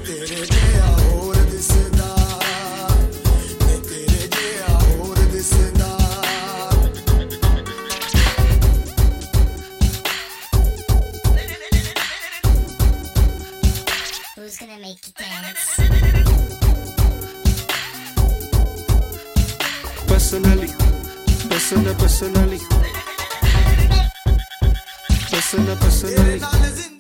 तेरे जिहा होर दिसदा मैं तेरे जिहा होर दिसदा Who's gonna make you dance? Personally, personally, तेरे नाल